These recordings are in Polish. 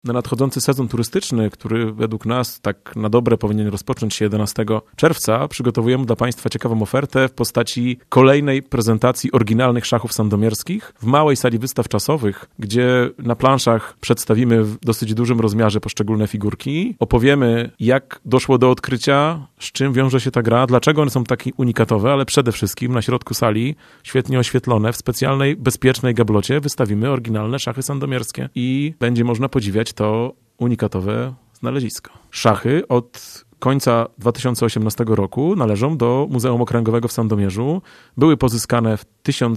Na nadchodzący sezon turystyczny, który według nas tak na dobre powinien rozpocząć się 11 czerwca, przygotowujemy dla Państwa ciekawą ofertę w postaci kolejnej prezentacji oryginalnych szachów sandomierskich w małej sali wystaw czasowych, gdzie na planszach przedstawimy w dosyć dużym rozmiarze poszczególne figurki, opowiemy, jak doszło do odkrycia, z czym wiąże się ta gra, dlaczego one są takie unikatowe, ale przede wszystkim na środku sali, świetnie oświetlone, w specjalnej, bezpiecznej gablocie wystawimy oryginalne szachy sandomierskie i będzie można podziwiać to unikatowe znalezisko. Szachy od końca 2018 roku należą do Muzeum Okręgowego w Sandomierzu. Były pozyskane w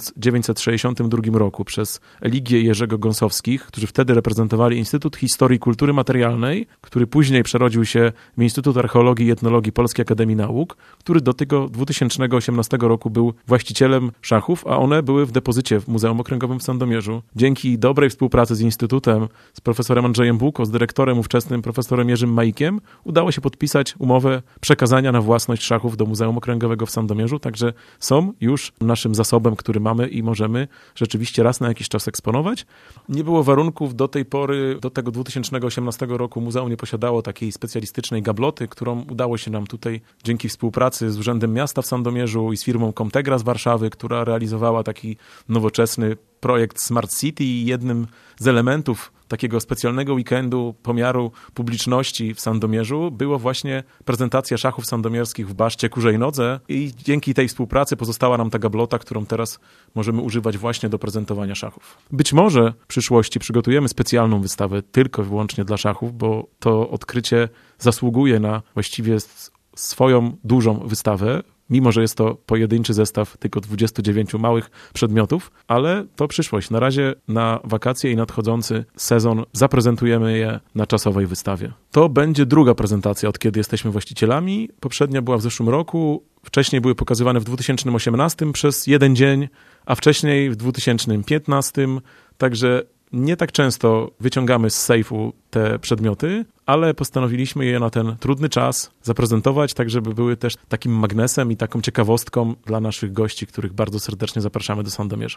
1962 roku przez Eligię i Jerzego Gąsowskich, którzy wtedy reprezentowali Instytut Historii i Kultury Materialnej, który później przerodził się w Instytut Archeologii i Etnologii Polskiej Akademii Nauk, który do tego 2018 roku był właścicielem szachów, a one były w depozycie w Muzeum Okręgowym w Sandomierzu. Dzięki dobrej współpracy z Instytutem, z profesorem Andrzejem Bułko, z dyrektorem ówczesnym profesorem Jerzym Majkiem, udało się podpisać umowę przekazania na własność szachów do Muzeum Okręgowego w Sandomierzu, także są już naszym zasobem, który mamy i możemy rzeczywiście raz na jakiś czas eksponować. Nie było warunków do tej pory, do tego 2018 roku muzeum nie posiadało takiej specjalistycznej gabloty, którą udało się nam tutaj dzięki współpracy z Urzędem Miasta w Sandomierzu i z firmą Comtegra z Warszawy, która realizowała taki nowoczesny projekt Smart City i jednym z elementów takiego specjalnego weekendu pomiaru publiczności w Sandomierzu było właśnie prezentacja szachów sandomierskich w Baszcie Kurzej Nodze i dzięki tej współpracy pozostała nam ta gablota, którą teraz możemy używać właśnie do prezentowania szachów. Być może w przyszłości przygotujemy specjalną wystawę tylko i wyłącznie dla szachów, bo to odkrycie zasługuje na właściwie swoją dużą wystawę, mimo że jest to pojedynczy zestaw tylko 29 małych przedmiotów, ale to przyszłość. Na razie na wakacje i nadchodzący sezon zaprezentujemy je na czasowej wystawie. To będzie druga prezentacja, od kiedy jesteśmy właścicielami. Poprzednia była w zeszłym roku, wcześniej były pokazywane w 2018 przez jeden dzień, a wcześniej w 2015, także nie tak często wyciągamy z sejfu te przedmioty, ale postanowiliśmy je na ten trudny czas zaprezentować, tak żeby były też takim magnesem i taką ciekawostką dla naszych gości, których bardzo serdecznie zapraszamy do Sandomierza.